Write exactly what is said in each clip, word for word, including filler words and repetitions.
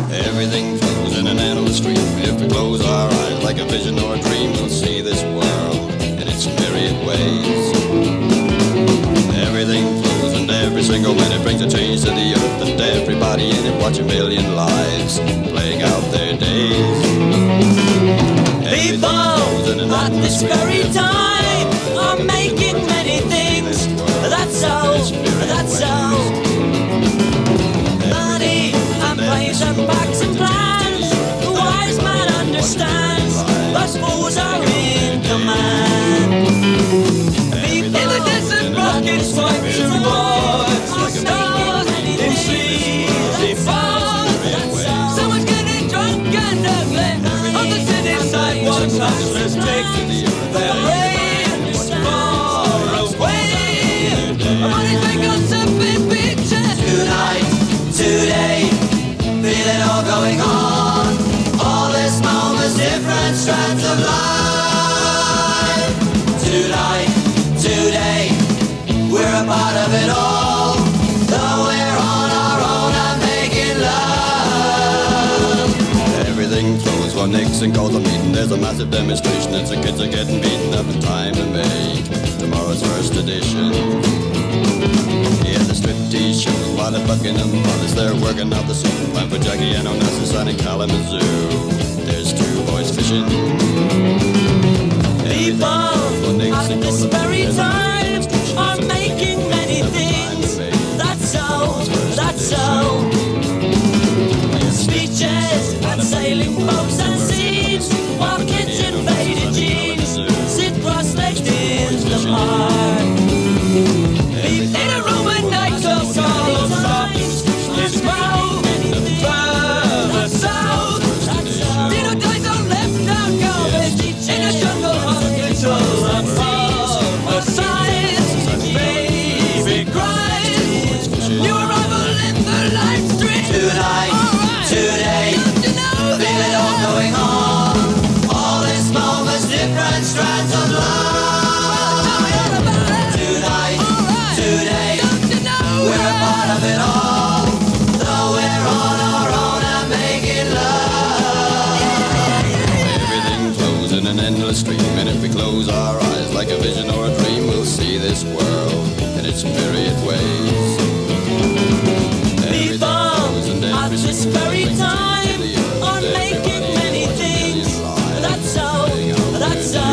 Everything flows in an endless stream. If we close our eyes like a vision or a dream, we'll see this world in its myriad ways. Everything flows and every single minute brings a change to the earth, and everybody in it watch a million lives playing out their days. People at this very time are making many things. That's so, that's so. Money and plays and bags and plans. The wise man understands, but fools are in command. People in the desert rockets fight towards the stars in sleazy falls. Someone's getting drunk and ugly on the city sidewalks. Hustlers take their rain far away. Money take on surfing beaches. Tonight, today, feel it all going on. All this moments, different strands of life. Tonight, today, we're a part of it all. Though we're on our own and making love. Everything flows while Nixon calls a meeting. There's a massive demonstration as the kids are getting beaten up in time to make tomorrow's first edition. Yeah, the striptease shows while at Buckingham Palace. They're working out the scene plan for Jackie and Onassis and in Kalamazoo. There's two boys fishing. People at this very time are making many things. That's so, that's so. Speeches and sailing boats and seas, while kids in faded jeans sit cross-legged in the park. In a Roman nightclub called Fox, it's found further south. Dino dies on left-out garbage in a jungle hospital above a size. Baby cries, new arrival in the live stream. Tonight, today, feel it all going on. All this moments, different strands of life. Tonight, today, we're a part of it all. Though we're on our own and making love. Everything flows in an endless stream, and if we close our eyes like a vision or a dream, we'll see this world in its myriad ways. Everything flows and At every this single very thing time are making many things. That's so, that's so.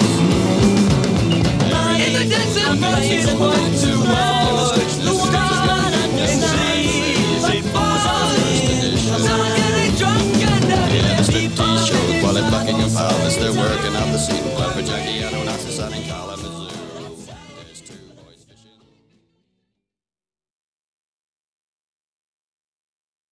In the desert, plays and walk towards the sky and seas and falls. Someone getting drunk and Yeah, the ugly. People striptease shows while at living Buckingham on Palace. They're the working out the scene plan for Jackie and Onassis and in Kalamazoo.